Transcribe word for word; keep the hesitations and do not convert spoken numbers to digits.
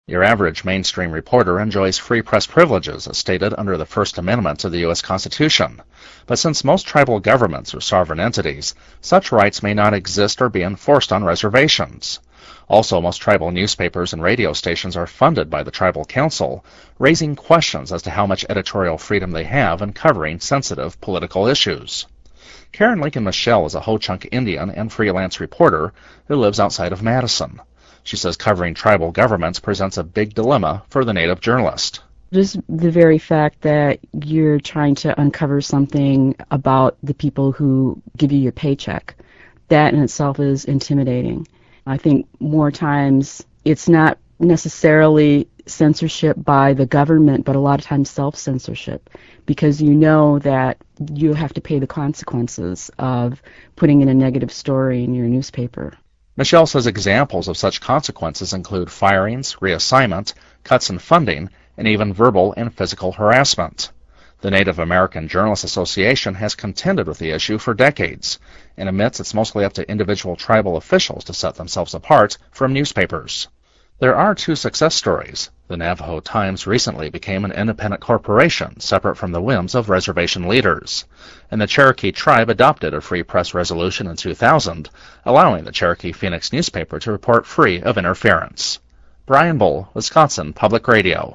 Your average mainstream reporter enjoys free press privileges as stated under the First Amendment to the U S Constitution. But since most tribal governments are sovereign entities, such rights may not exist or be enforced on reservations. Also, most tribal newspapers and radio stations are funded by the Tribal Council, raising questions as to how much editorial freedom they have in covering sensitive political issues. Karen Lincoln Michelle is a Ho-Chunk Indian and freelance reporter who lives outside of Madison. She says covering tribal governments presents a big dilemma for the Native journalist. Just the very fact that you're trying to uncover something about the people who give you your paycheck, that in itself is intimidating. I think more times it's not necessarily censorship by the government, but a lot of times self-censorship, because you know that you have to pay the consequences of putting in a negative story in your newspaper. Michelle says examples of such consequences include firings, reassignment, cuts in funding, and even verbal and physical harassment. The Native American Journalists Association has contended with the issue for decades and admits it's mostly up to individual tribal officials to set themselves apart from newspapers. There are two success stories. The Navajo Times recently became an independent corporation separate from the whims of reservation leaders, and the Cherokee tribe adopted a free press resolution in two thousand, allowing the Cherokee Phoenix newspaper to report free of interference. Brian Bull, Wisconsin Public Radio.